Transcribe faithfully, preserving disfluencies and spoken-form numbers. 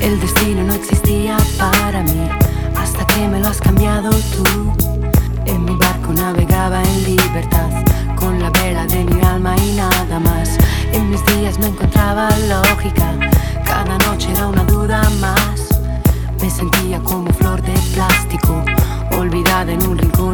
El destino no existía para mí hasta que me lo has cambiado tú. En mi barco navegaba en libertad, con la vela de mi alma y nada más. En mis días no encontraba lógica,